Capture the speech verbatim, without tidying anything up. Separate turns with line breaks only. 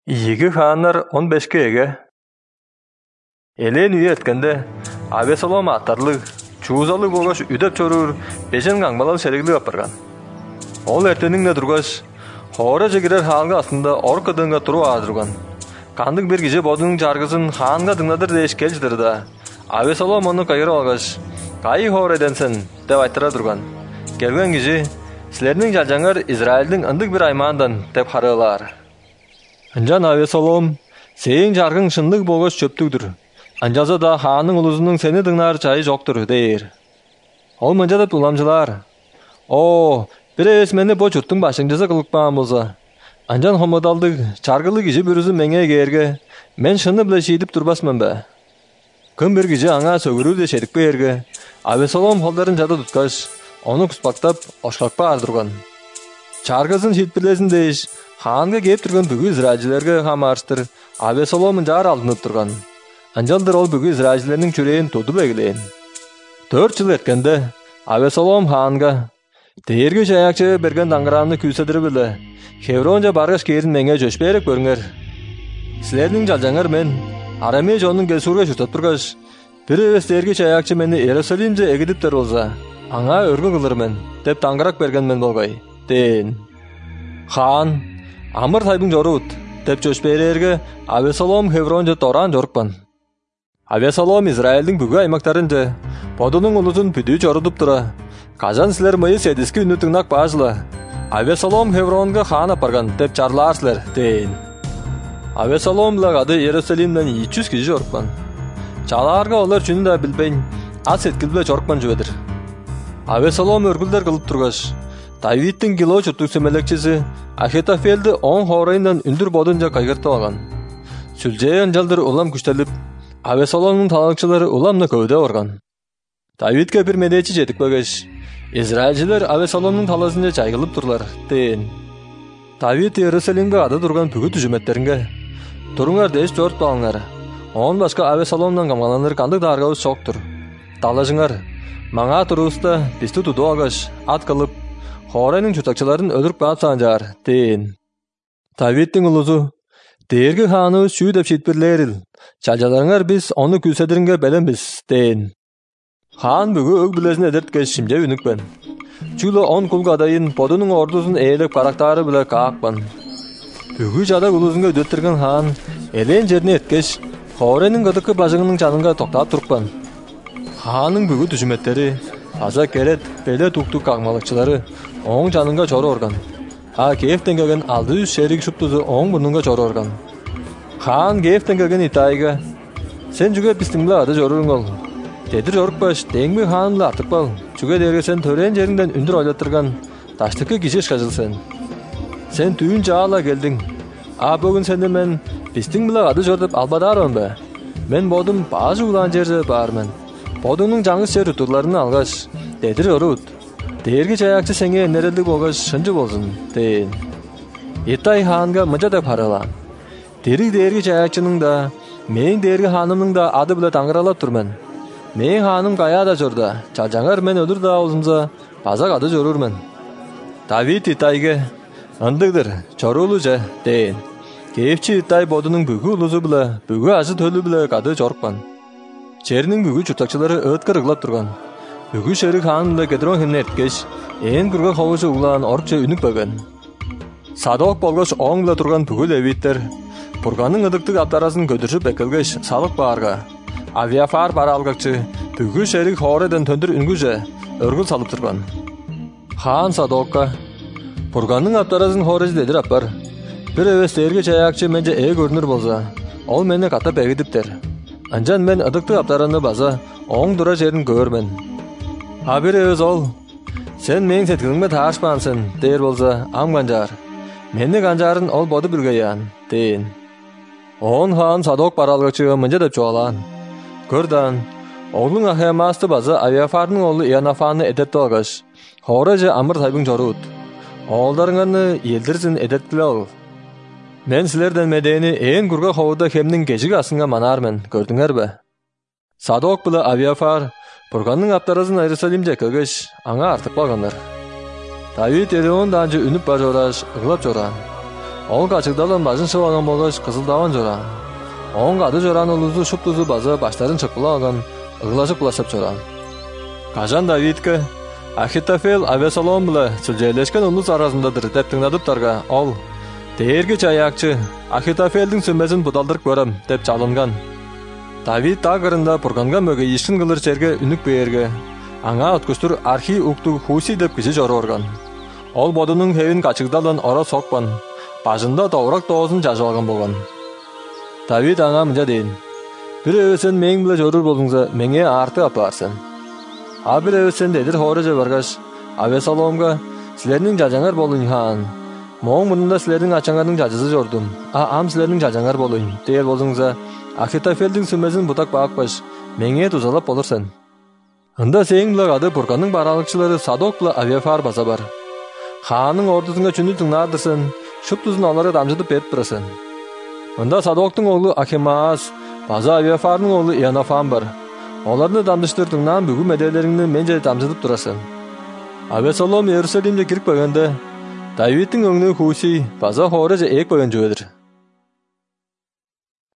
Игі ханар он бешке еге. Элен үйе еткенде, Авесолом аттарлы, чуызалы болғаш үдеп чорур, бешен қаңбалал шерегілі апырған. Ол әртеніңне тұрғаш, хора жегірер ханға астында ор қыдыңға тұру адырған. Қандық бір кеже бодының жарғысын ханға дыңнадыр дейш келждір да, Авесолом оны қайыр алғаш, қайы хор еденсін, деп айттыра тұрған. Келген кеже, сілердің жалжаңар Израильдің ындық бір аймандан, деп харылар. Анжан Авесолом, сейін жарғың шындық болғаш чөптігдір. Анжаза да ханның ұлызының сені дыңнар чайы жоқтыр, дейір. Ол мұнжадып ұламжылар. О, бір әвес мені бұл жұрттың башыңжаза қылықпаған болса. Анжан хомыдалдық, чарғылы кежі бүрізі мәңе керге, мен шыны біле шейдіп тұрбасмын бә. Күн бір кежі аңа сөгіру де шедік бе ерге, Авесолом холдарын жады тұткаш, оны құспақтап, ошқақпа ардырған. Чарғызын шетпілесін дейш, ханға кеп тұрған бүгі израилжилерге хамарыстыр, Авесоломын жар алдынып тұрған. Анжалдыр ол бүгі израилжилерінің чүрейін туды бәгілейін. Төрт жыл еткенде, Авесолом ханға, дейіргі жаяқчы берген даңғыранны күйседірі білі, Хевронжа барғаш керін мәңе жөшпейрек көріңер. Сілердің жалжаңар мен, Араме жонның келсурға жұтат тұрғаш, бір өвестергі жаяқчы мені Иерусалимже егідіптер олса, аңа өргі қылыр мен, деп таңғырақ берген мен болғай, дейін. Хан, Амыр тайбың жорут, деп жөшпейрерге Авесолом Хевронжа торан жорықпан. Авесолом Израильдің бүгі аймақтарынды, бодының ұлытын бүді жорудып тұра. Кажан сілер мұйы седіскі үнітіңнақ бажылы. Авесолом Хевронға хан апарған, деп чарлар сілер, дейін. Авесолом лағады Иерусалимден екі жүз кежі жорықпан. Чаларға олар жүні да білбейн, ат сеткілбе жорықпан жүведір. Авесолом өргілдер қылып тұрғаш. Давидтің кило жұттық сөмелекчесі Ахитофелді он хорайынан үндір бодынжа қайғырты алған. Сүлжей анжалдыр улам күштеліп, Авесоломның талақчылары уламны көуде орған. Давидке бір медечі жетік бөгеш. Израильжилер Авесоломның таласында жайғылып тұрлар, дейін. Давид Иерусалимге ады тұрған бүгі түжіметтерінге. Тұрыңар дейш жорт балыңар. Он башқа Авесоломнан қамғаланыр қандық дарғауыз шоқтыр. Талажыңар, маңа тұрғыста бісті тұду ағаш, ат қылып, Хорайның чутакчыларын өдіріп бат санжар, дейін. Давидтің ұлызу, дейіргі ханыбыз шүй деп шетпірлеріл. Чалжаларыңар біз оны күлседірінге бәлін біз, дейін. Хан бүгі өг білесін әдірткеш шимже үнікпен. Чүлі он құлға адайын подының ордусын әйлік парақтары біле қақпан. Бүгі жадақ ұлызынға өдеттірген хан, әлен жеріне еткеш, Хорайның қыдықы бажыңының жаныңға тоқтап тұрқпан. Ханның бүгі түжіметтері, аза керет, беле туктук қағмалықчылары, оң жаныңға жоры орған. А Киевтен келген алды үз шерик шуптузы оң бұныңға жоры орған. Хан Киевтен келген Итайға, сен жүге біздіңлі ады жорырың ол. Дедір жорықпаш, деңбі ханымлы артық бал. Жүге дерге сен төрен жеріңден үндір ойлаттырған, таштықы кешеш қажыл сен. Сен түйін жағала келдің. А бүгін сенде мен біздіңлі ады жордып албадарым бе. Мен бодым бажы ұлан жерде бармен. Бодыңның жаңыз жер ұтырларыны алғаш, дедір жорут. Дейіргі жаяқчы сәңе нәрелік болғаш шынжы болсын, дейін. Итай ханға мұжа деп харалан. Дерік дейіргі жаяқчының да, мен дейіргі ханымның да ады біле таңғыралап тұрмен. Мен ханым қая да жорда, чалжаңар мен өдір да олымза, базақ ады жорурмен. Давид Итайге, ындығдыр, жорулы жа, дейін. Киевчі Итай бодының бүгі ұлызы біле, бүгі ажы төлі біле қады жорықпан. Черінің бүгі чутакчылары өткір ұғылап тұрған. Бүгі шерік ханымда кедрон хемне еткеш, ең күргі қауызы ұлан орықча үнік бөген. Садоқ болғаш оңғыла тұрған бүгі левиттер, бұрғаның ұдықтық аптарасын көдіршіп әкелгеш салық барға. Авиафар бара алғақчы, бүгі шерік хорайдан төндір үнгіже, өргіл салып тұрған. Хан Садоққа, бұрғаның аптарасын хорайзы дедір аппар. Бір өвестерге жаяқчы менже әй көрінір болса, ол мені қатап әгідіптер. Анжан мен ұдықтық аптаранны база, оң дұра жерін көрмен. Абир өз ол, сен мен сеткіліңме ташпансың, дейір болса, ам қанжар. Мені қанжарын ол боды білгейян, дейін. Он хан Садоқ баралғычығы мұнжа деп жоғалан. Көрдан, оғлың ахиямасты база Авиафардың олы Иоаннафаны әдепті алғаш. Хорайжы амыр тайбың жорут. Олдарыңаны елдірсін әдептілі ол. Мен сілерден медейіні ең күргі қоғыда кемнің кежік асынға манармен, көрдіңер бі? Садоқ білі Авиафар, Бұрғанның аптаразын Иерусалимде көгеш, аңа артық бағандар. Давид Эдеон данжы үніп бар жораш, ұғылап жоран. Ол качыгдалан бажын шыбаган болгоч кызылдаган жора. Оң ады жоран улузу шуптузу базы баштарын чыкпылаган, ыглашып кулашып жора. Кажан Давидке Ахитофел Авесолом биле сүлжейлешкен улус арасындадыр деп тыңдадыптарга ол «Тээрги чаякчы Ахитофелдин сүмбесин будалдырып көрөм» деп чалынган. Давид тагырында бурганга мөгө ишин кылыр жерге үнүк берге. Аңа өткөстүр архи укту Хуси деп киши жорорган. Ол бодунун хевин качыгдалан ора сокпан. Бажында тоорак тоозун жазып алган болгон. Давид аңа мынча дейин: «Бир өсен мең биле жорур болуңса, меңе арты апарсын. А бир өсен дедир хороже баргаш, Авесоломга силердин жажаңар болуң хан. Моң мында силердин ачаңардын жажысы жордум. А ам силердин жажаңар болуң. Дер болуңса, Ахитофелдин сүмесин бутак баакпаш, меңе тузалап болурсен». Ында сең биле ады бурганын баралыкчылары Садок биле Авиафар баса бар. Ханын ордусунга чүнү тыңнардырсын, шуптузун алары дамжытып берип турасың. Ында Садоктун оğlu Ахимаас, база Авиафардын оğlu Иоаннафан бар. Оларды дамжыштырдыңнан бүгүн меделериңни мен же дамжытып турасың. Авесолом Иерусалимге кирип койгонда Давидтин өңнү Хуси база хоре же эк койгон жөбөдүр.